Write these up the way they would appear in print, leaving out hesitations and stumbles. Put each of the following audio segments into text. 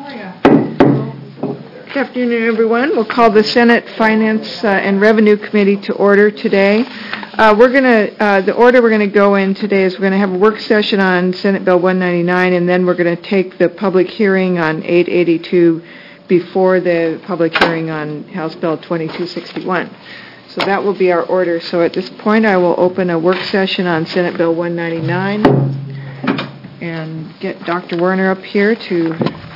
Good afternoon, everyone. We'll call the Senate Finance and Revenue Committee to order today. The order we're going to go in today is we're going to have a work session on Senate Bill 199, and then we're going to take the public hearing on 882 before the public hearing on House Bill 2261. So that will be our order. So at this point, I will open a work session on Senate Bill 199 and get Dr. Werner up here to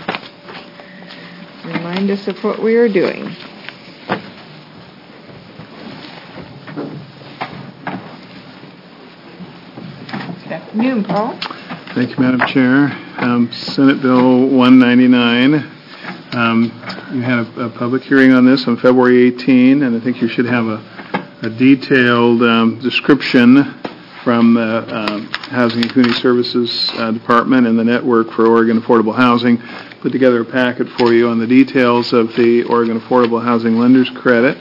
remind us of what we are doing. Good afternoon, Paul. Thank you, Madam Chair. Senate Bill 199. You had a public hearing on this on February 18, and I think you should have a detailed description from the Housing and Community Services Department and the Network for Oregon Affordable Housing. Put together a packet for you on the details of the Oregon Affordable Housing Lenders Credit.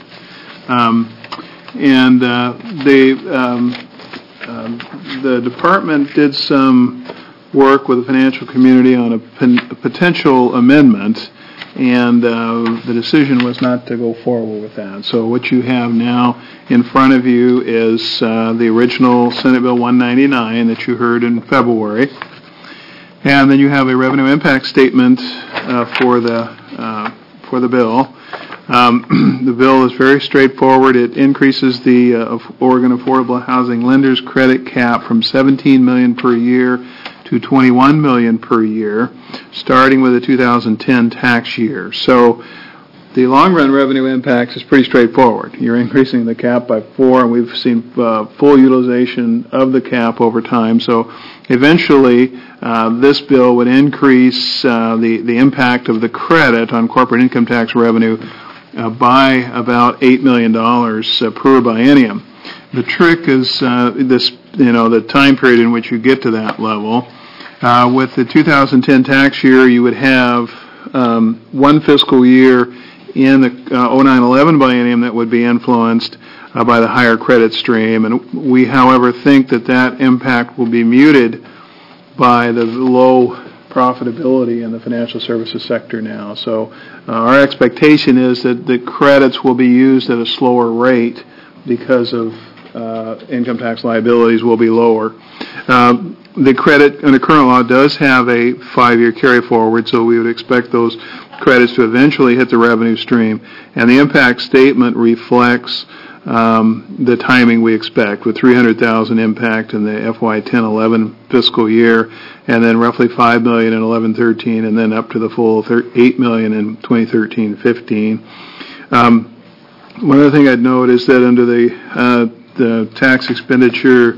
The department did some work with the financial community on a potential amendment, and the decision was not to go forward with that. So what you have now in front of you is the original Senate Bill 199 that you heard in February. And then you have a revenue impact statement for the bill. The bill is very straightforward. It increases the Oregon Affordable Housing Lenders Credit cap from $17 million per year to $21 million per year, starting with the 2010 tax year. So the long-run revenue impact is pretty straightforward. You're increasing the cap by 4, and we've seen full utilization of the cap over time. So eventually, this bill would increase the impact of the credit on corporate income tax revenue by about $8 million per biennium. The trick is the time period in which you get to that level. With the 2010 tax year, you would have one fiscal year in the 09-11 biennium that would be influenced by the higher credit stream. And we, however, think that impact will be muted by the low profitability in the financial services sector now. So our expectation is that the credits will be used at a slower rate because of income tax liabilities will be lower. The credit under current law does have a 5-year carry forward, so we would expect those credits to eventually hit the revenue stream. And the impact statement reflects the timing we expect, with $300,000 impact in the FY 10-11 fiscal year, and then roughly $5 million in 11-13, and then up to the full $8 million in 2013-15. One other thing I'd note is that under the tax expenditure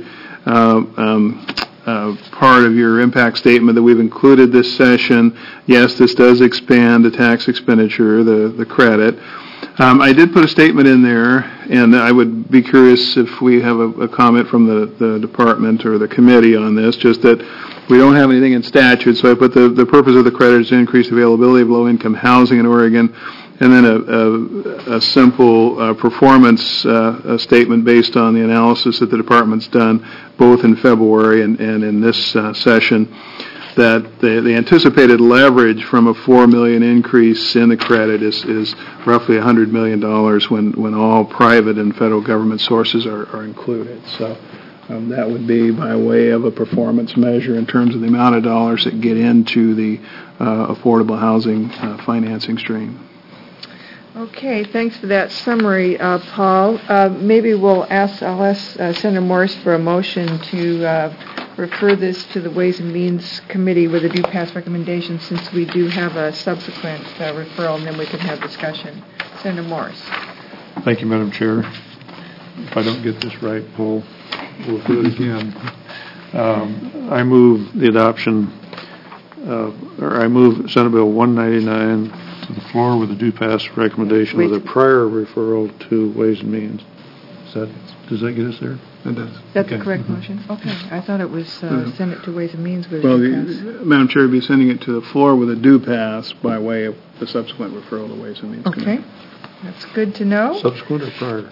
part of your impact statement that we've included this session, yes, this does expand the tax expenditure, the credit. I did put a statement in there, and I would be curious if we have a comment from the department or the committee on this, just that we don't have anything in statute, so I put the purpose of the credit is to increase availability of low-income housing in Oregon, and then a simple performance statement based on the analysis that the department's done both in February and in this session, that the anticipated leverage from a $4 million increase in the credit is roughly $100 million when all private and federal government sources are included. So that would be by way of a performance measure in terms of the amount of dollars that get into the affordable housing financing stream. Okay, thanks for that summary, Paul. Maybe I'll ask Senator Morse for a motion to refer this to the Ways and Means Committee with a due pass recommendation, since we do have a subsequent referral, and then we can have discussion. Senator Morse. Thank you, Madam Chair. If I don't get this right, we'll do it again. I move the adoption, I move Senate Bill 199 to the floor with a due pass recommendation with a prior referral to Ways and Means. Does that get us there? It does. That's the correct motion? Okay. I thought it was send it to Ways and Means with a due pass. Madam Chair, would be sending it to the floor with a due pass by way of the subsequent referral to Ways and Means Committee. Okay. That's good to know. Subsequent or prior?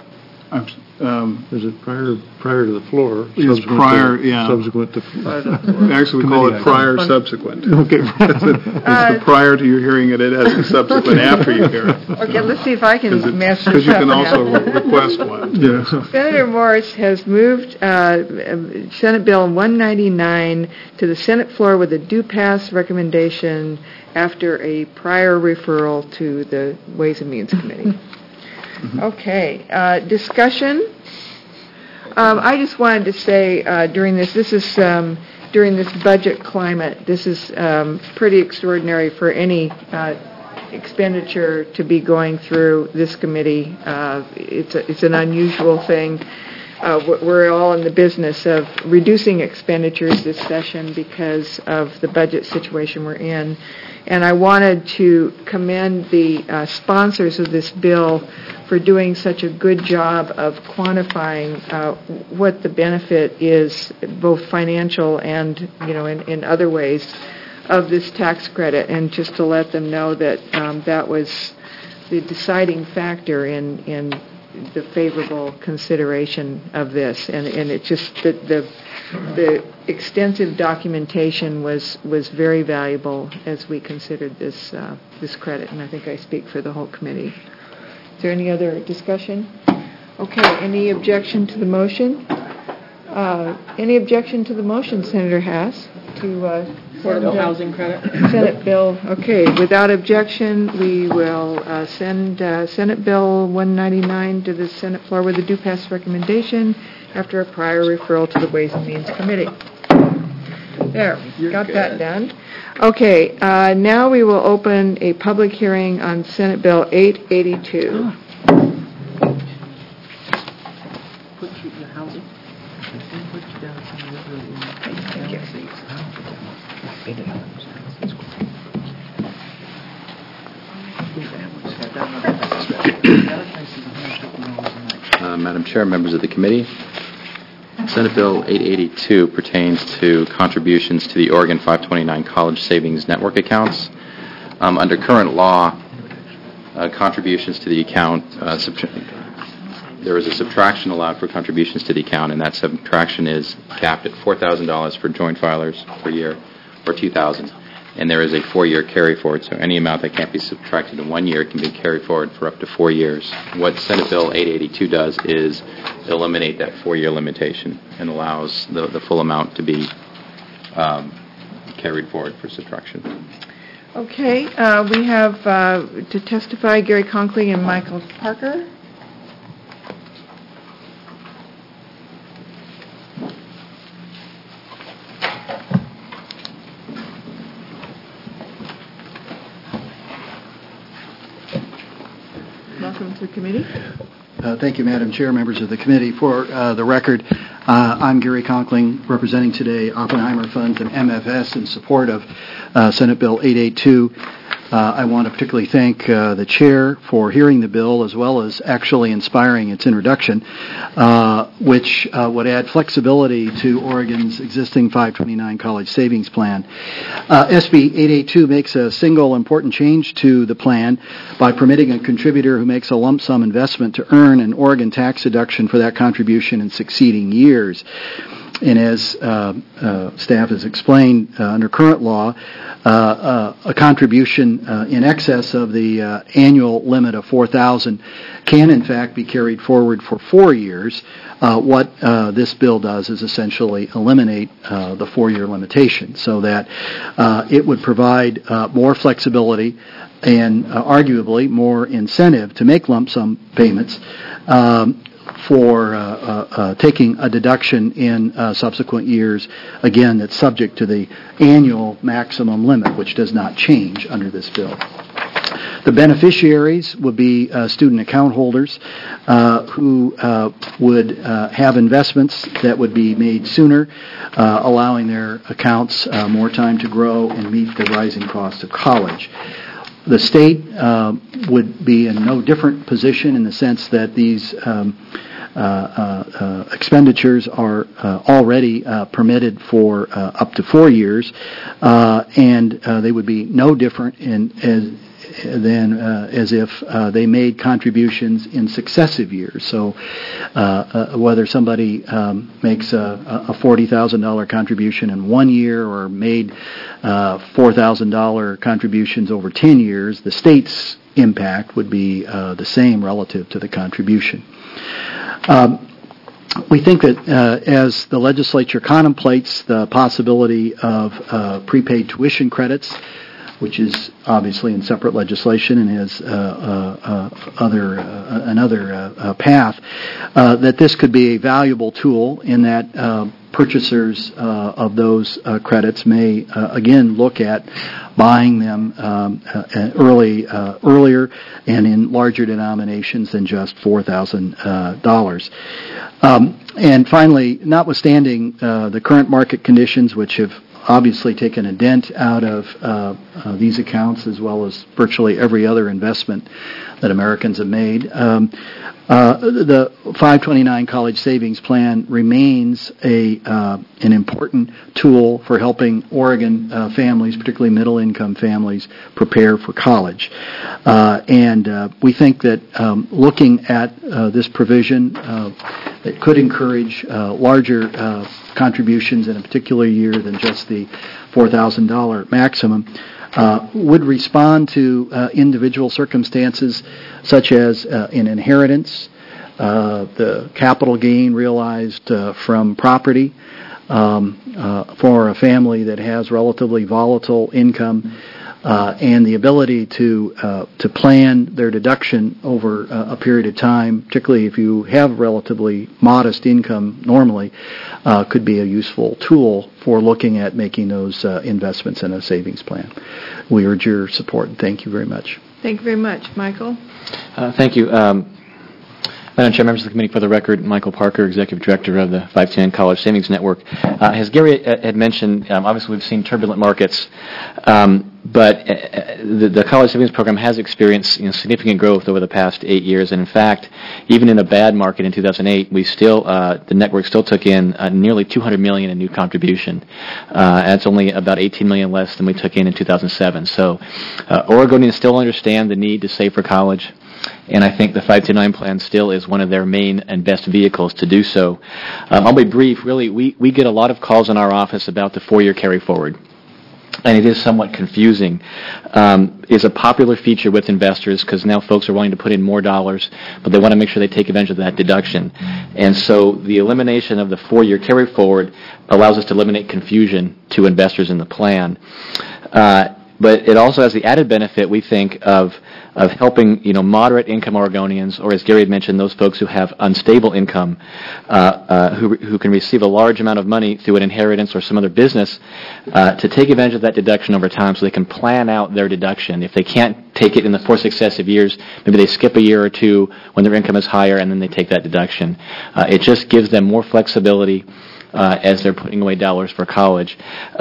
Is it prior to the floor? It's prior, yeah. Subsequent to... Actually, we call it prior subsequent. Okay. It's prior to your hearing it, it has a subsequent after you hear it. Okay, let's see if I can mess this up. Because you can also now. request one. Yeah. Senator Morse has moved Senate Bill 199 to the Senate floor with a due pass recommendation after a prior referral to the Ways and Means Committee. Okay, discussion. I just wanted to say during this is during this budget climate, this is pretty extraordinary for any expenditure to be going through this committee. It's an unusual thing. We're all in the business of reducing expenditures this session because of the budget situation we're in. And I wanted to commend the sponsors of this bill for doing such a good job of quantifying what the benefit is, both financial and, in other ways, of this tax credit, and just to let them know that that was the deciding factor in the favorable consideration of this. And it just, the extensive documentation was very valuable as we considered this credit, and I think I speak for the whole committee. Is there any other discussion? Okay, any objection to the motion? Any objection to the motion, Senator Haas? To Affordable housing credit. Senate Bill, okay, without objection, we will send Senate Bill 199 to the Senate floor with a due pass recommendation after a prior referral to the Ways and Means Committee. There, got that done. Okay, now we will open a public hearing on Senate Bill 882. Madam Chair, members of the committee, Senate Bill 882 pertains to contributions to the Oregon 529 College Savings Network accounts. Under current law, contributions to the account, there is a subtraction allowed for contributions to the account, and that subtraction is capped at $4,000 for joint filers per year, or $2,000. And there is a 4-year carry forward, so any amount that can't be subtracted in 1 year can be carried forward for up to 4 years. What Senate Bill 882 does is eliminate that 4-year limitation and allows the full amount to be carried forward for subtraction. Okay, we have to testify Gary Conkling and Michael Parker. Welcome to the committee. Thank you, Madam Chair, members of the committee. For the record, I'm Gary Conkling, representing today Oppenheimer Funds and MFS in support of Senate Bill 882. I want to particularly thank the chair for hearing the bill as well as actually inspiring its introduction, which would add flexibility to Oregon's existing 529 college savings plan. SB 882 makes a single important change to the plan by permitting a contributor who makes a lump sum investment to earn an Oregon tax deduction for that contribution in succeeding years. And as staff has explained, under current law, a contribution in excess of the annual limit of $4,000 can, in fact, be carried forward for 4 years. What this bill does is essentially eliminate the 4-year limitation, so that it would provide more flexibility and arguably more incentive to make lump sum payments for taking a deduction in subsequent years, again, that's subject to the annual maximum limit, which does not change under this bill. The beneficiaries would be student account holders who would have investments that would be made sooner, allowing their accounts more time to grow and meet the rising cost of college. The state would be in no different position in the sense that these expenditures are already permitted for up to 4 years, and they would be no different as if they made contributions in successive years. So whether somebody makes a $40,000 contribution in 1 year or made $4,000 contributions over 10 years, the state's impact would be the same relative to the contribution. We think that as the legislature contemplates the possibility of prepaid tuition credits, which is obviously in separate legislation and has another path, that this could be a valuable tool in that purchasers of those credits may again look at buying them earlier and in larger denominations than just $4,000. And finally, notwithstanding the current market conditions, which have obviously taken a dent out of these accounts as well as virtually every other investment that Americans have made, the 529 College Savings Plan remains an important tool for helping Oregon families, particularly middle-income families, prepare for college. And we think that looking at this provision that could encourage larger contributions in a particular year than just the $4,000 maximum would respond to individual circumstances such as an inheritance, the capital gain realized from property for a family that has relatively volatile income, and the ability to plan their deduction over a period of time, particularly if you have relatively modest income normally, could be a useful tool for looking at making those investments in a savings plan. We urge your support, and thank you very much. Thank you very much. Michael? Thank you. Madam Chair, members of the committee, for the record, Michael Parker, Executive Director of the 510 College Savings Network. As Gary had mentioned, obviously we've seen turbulent markets, but the College Savings Program has experienced significant growth over the past 8 years, and in fact, even in a bad market in 2008, the network still took in nearly $200 million in new contribution. That's only about $18 million less than we took in 2007. So Oregonians still understand the need to save for college, and I think the 529 plan still is one of their main and best vehicles to do so. I'll be brief. Really, we get a lot of calls in our office about the 4-year carry forward, and it is somewhat confusing. It's a popular feature with investors because now folks are wanting to put in more dollars, but they want to make sure they take advantage of that deduction. And so the elimination of the 4-year carry forward allows us to eliminate confusion to investors in the plan. But it also has the added benefit, we think, of helping moderate income Oregonians, or as Gary had mentioned, those folks who have unstable income, who can receive a large amount of money through an inheritance or some other business, to take advantage of that deduction over time, so they can plan out their deduction. If they can't take it in the 4 successive years, maybe they skip a year or two when their income is higher, and then they take that deduction. It just gives them more flexibility as they're putting away dollars for college.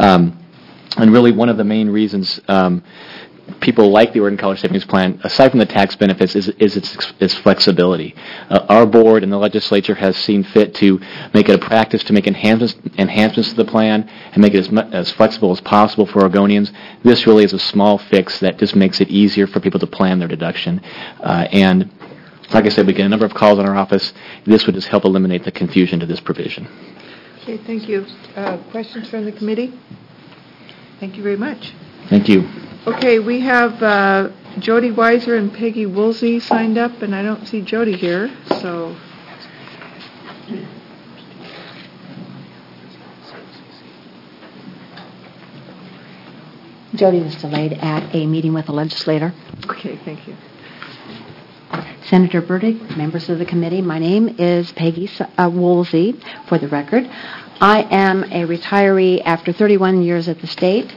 And really, one of the main reasons people like the Oregon College Savings Plan, aside from the tax benefits, is its flexibility. Our board and the legislature has seen fit to make it a practice to make enhancements to the plan and make it as flexible as possible for Oregonians. This really is a small fix that just makes it easier for people to plan their deduction. And like I said, we get a number of calls in our office. This would just help eliminate the confusion to this provision. Okay, thank you. Questions from the committee? Thank you very much. Thank you. Okay, we have Jody Weiser and Peggy Woolsey signed up, and I don't see Jody here, so... Jody was delayed at a meeting with a legislator. Okay, thank you. Senator Burdick, members of the committee, my name is Peggy Woolsey, for the record. I am a retiree after 31 years at the state.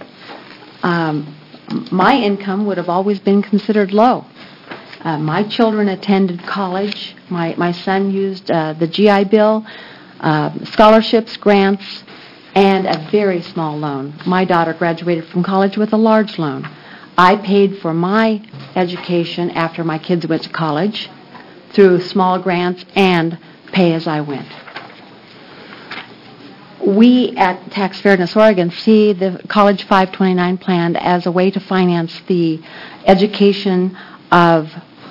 My income would have always been considered low. My children attended college. My son used the GI Bill, scholarships, grants, and a very small loan. My daughter graduated from college with a large loan. I paid for my education after my kids went to college through small grants and pay as I went. we at Tax Fairness Oregon see the College 529 plan as a way to finance the education of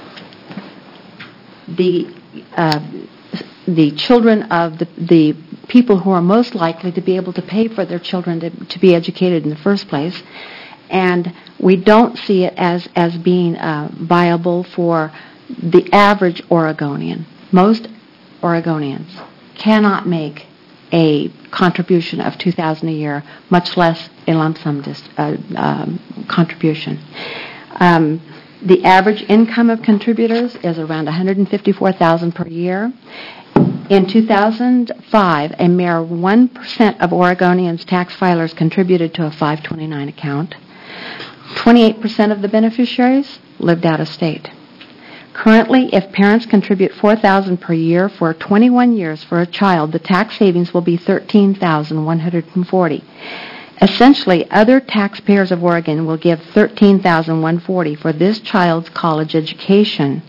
the children of the people who are most likely to be able to pay for their children to be educated in the first place. And we don't see it as being viable for the average Oregonian. Most Oregonians cannot make a contribution of $2,000 a year, much less a lump sum contribution. The average income of contributors is around $154,000 per year. In 2005, a mere 1% of Oregonians' tax filers contributed to a 529 account. 28% of the beneficiaries lived out of state. Currently, if parents contribute $4,000 per year for 21 years for a child, the tax savings will be $13,140. Essentially, other taxpayers of Oregon will give $13,140 for this child's college education.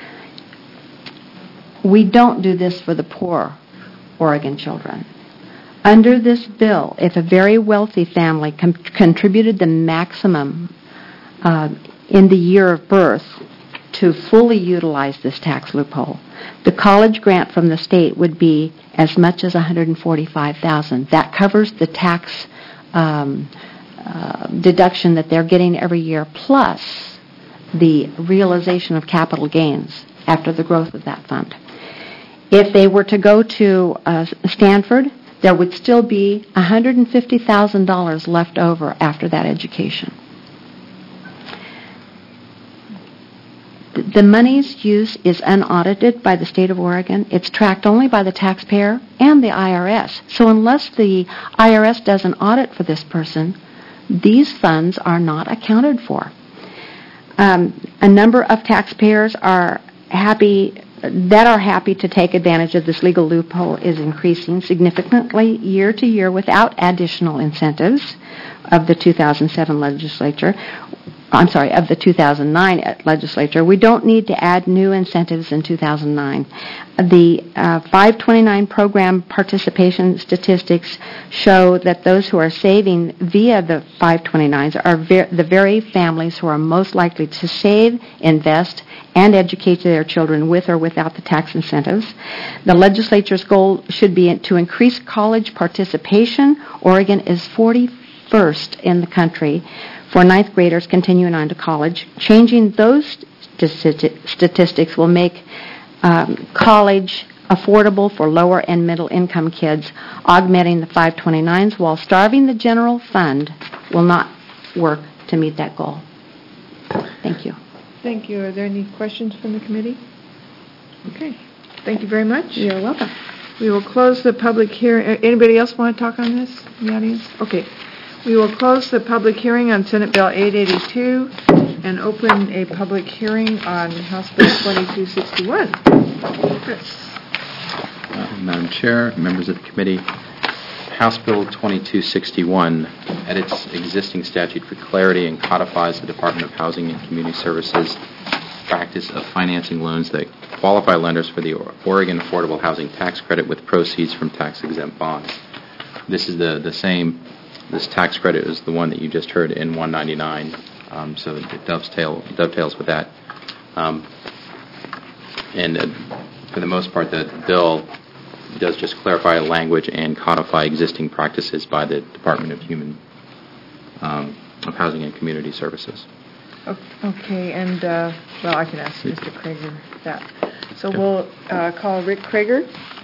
We don't do this for the poor Oregon children. Under this bill, if a very wealthy family contributed the maximum in the year of birth to fully utilize this tax loophole, the college grant from the state would be as much as $145,000. That covers the tax deduction that they're getting every year, plus the realization of capital gains after the growth of that fund. If they were to go to Stanford, there would still be $150,000 left over after that education. The money's use is unaudited by the state of Oregon. It's tracked only by the taxpayer and the IRS. So unless the IRS does an audit for this person, these funds are not accounted for. A number of taxpayers are happy to take advantage of this legal loophole is increasing significantly year to year without additional incentives of the 2007 legislature. Of the 2009 legislature. We don't need to add new incentives in 2009. The 529 program participation statistics show that those who are saving via the 529s are the very families who are most likely to save, invest, and educate their children with or without the tax incentives. The legislature's goal should be to increase college participation. Oregon is 41st in the country for ninth graders continuing on to college. Changing those statistics will make college affordable for lower and middle income kids. Augmenting the 529s while starving the general fund will not work to meet that goal. Thank you. Thank you. Are there any questions from the committee? Okay. Thank you very much. You're welcome. We will close the public hearing. Anybody else want to talk on this in the audience? Okay. We will close the public hearing on Senate Bill 882 and open a public hearing on House Bill 2261. Chris. Madam Chair, members of the committee, House Bill 2261 edits existing statute for clarity and codifies the Department of Housing and Community Services practice of financing loans that qualify lenders for the Oregon Affordable Housing Tax Credit with proceeds from tax-exempt bonds. This is the same. This tax credit is the one that you just heard in 199, so it dovetails with that. For the most part, the bill does just clarify language and codify existing practices by the Department of Housing and Community Services. Okay, and I can ask Mr. Krager that. So we'll call Rick Krager.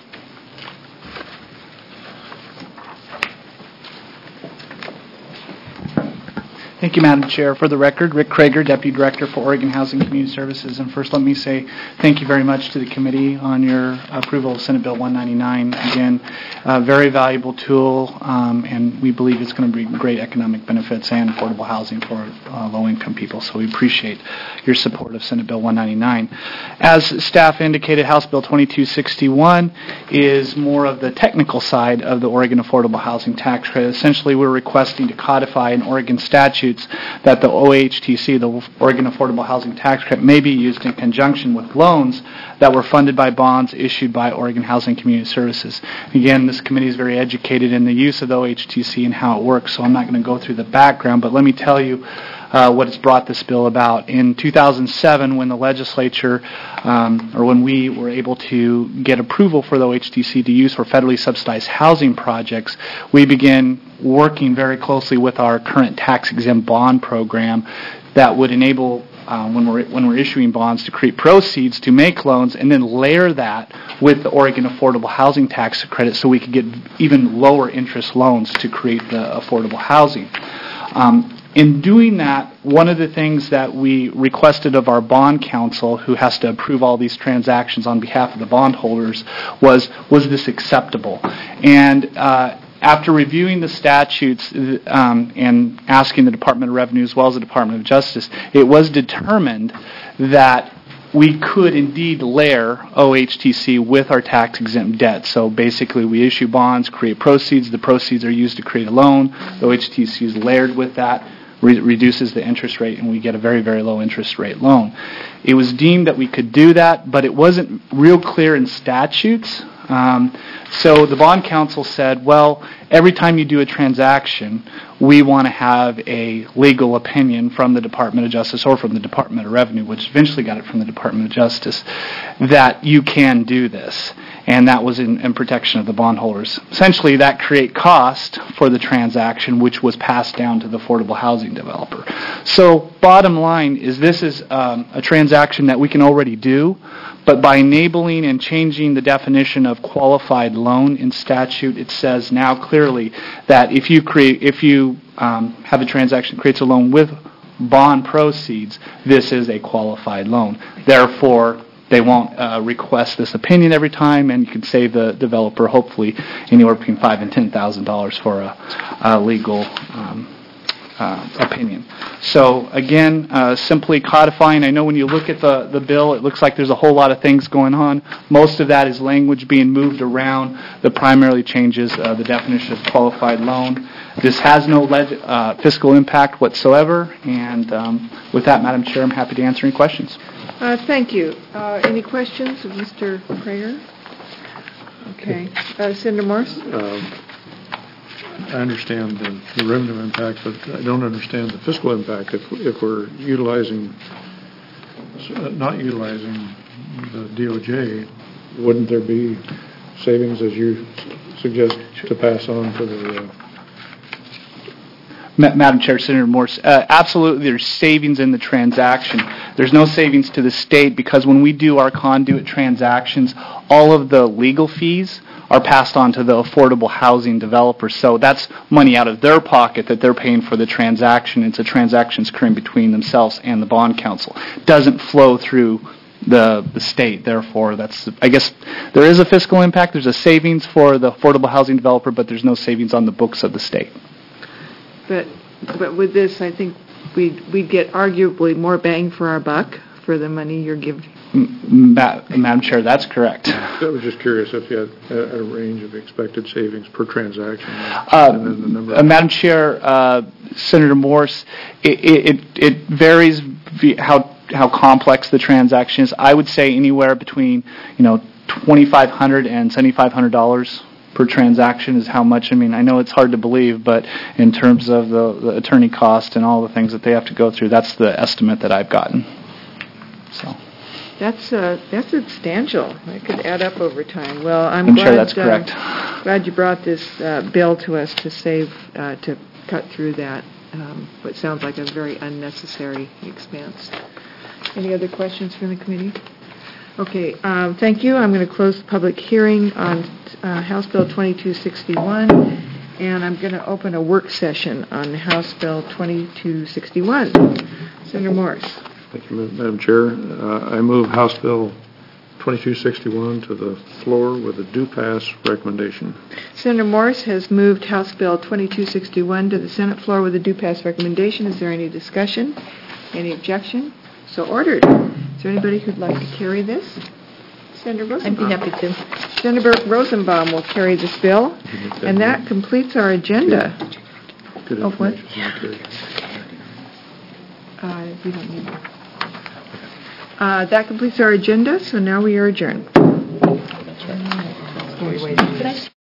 Thank you, Madam Chair. For the record, Rick Krager, Deputy Director for Oregon Housing and Community Services. And first, let me say thank you very much to the committee on your approval of Senate Bill 199. Again, a very valuable tool, and we believe it's going to bring great economic benefits and affordable housing for low-income people. So we appreciate your support of Senate Bill 199. As staff indicated, House Bill 2261 is more of the technical side of the Oregon Affordable Housing Tax Credit. Essentially, we're requesting to codify an Oregon statute statutes that the OHTC, the Oregon Affordable Housing Tax Credit, may be used in conjunction with loans that were funded by bonds issued by Oregon Housing Community Services. Again, this committee is very educated in the use of the OHTC and how it works, so I'm not going to go through the background, but let me tell you what has brought this bill about. In 2007, when the legislature, or when we were able to get approval for the OHTC to use for federally subsidized housing projects, we began working very closely with our current tax-exempt bond program that would enable, when we're issuing bonds, to create proceeds to make loans and then layer that with the Oregon Affordable Housing Tax Credit so we could get even lower interest loans to create the affordable housing. In doing that, one of the things that we requested of our bond counsel, who has to approve all these transactions on behalf of the bondholders, was this acceptable? And after reviewing the statutes and asking the Department of Revenue as well as the Department of Justice, it was determined that we could indeed layer OHTC with our tax-exempt debt. So basically, we issue bonds, create proceeds. The proceeds are used to create a loan. The OHTC is layered with that, reduces the interest rate, and we get a very, very low interest rate loan. It was deemed that we could do that, but it wasn't real clear in statutes. So the bond counsel said, well, every time you do a transaction, we want to have a legal opinion from the Department of Justice or from the Department of Revenue, which eventually got it from the Department of Justice, that you can do this. And that was in protection of the bondholders. Essentially, that create cost for the transaction, which was passed down to the affordable housing developer. So bottom line is this is a transaction that we can already do, but by enabling and changing the definition of qualified loan in statute, it says now clearly that if you have a transaction that creates a loan with bond proceeds, this is a qualified loan. Therefore, they won't request this opinion every time, and you can save the developer hopefully anywhere between $5,000 and $10,000 for a legal opinion. So again, simply codifying. I know when you look at the bill, it looks like there's a whole lot of things going on. Most of that is language being moved around that primarily changes the definition of qualified loan. This has no fiscal impact whatsoever, and with that, Madam Chair, I'm happy to answer any questions. Thank you. Any questions of Mr. Prager? Okay. Senator Morse? I understand the revenue impact, but I don't understand the fiscal impact. If we're not utilizing the DOJ, wouldn't there be savings, as you suggest, to pass on to the... Madam Chair, Senator Morse, absolutely there's savings in the transaction. There's no savings to the state because when we do our conduit transactions, all of the legal fees are passed on to the affordable housing developer. So that's money out of their pocket that they're paying for the transaction. It's a transaction occurring between themselves and the bond counsel. It doesn't flow through the state. Therefore, I guess there is a fiscal impact. There's a savings for the affordable housing developer, but there's no savings on the books of the state. But with this, I think we'd get arguably more bang for our buck for the money you're giving. Madam Chair, that's correct. I was just curious if you had a range of expected savings per transaction. And then the number Madam Chair, Senator Morse, it varies how complex the transaction is. I would say anywhere between $2,500 and $7,500 per transaction is how much. I mean, I know it's hard to believe, but in terms of the attorney cost and all the things that they have to go through, that's the estimate that I've gotten. So. That's substantial. It could add up over time. Well, I'm glad, sure that's correct. Glad you brought this bill to us to cut through that. What sounds like a very unnecessary expense. Any other questions from the committee? Okay, thank you. I'm going to close the public hearing on House Bill 2261, and I'm going to open a work session on House Bill 2261. Senator Morse. Thank you, Madam Chair. I move House Bill 2261 to the floor with a due pass recommendation. Senator Morse has moved House Bill 2261 to the Senate floor with a due pass recommendation. Is there any discussion? Any objection? So ordered. Is there anybody who'd like to carry this? Senator Rosenbaum. I'd be happy to. Senator Rosenbaum will carry this bill, and that completes our agenda. Good what? We don't need that. That completes our agenda, so now we are adjourned. That's right. Could I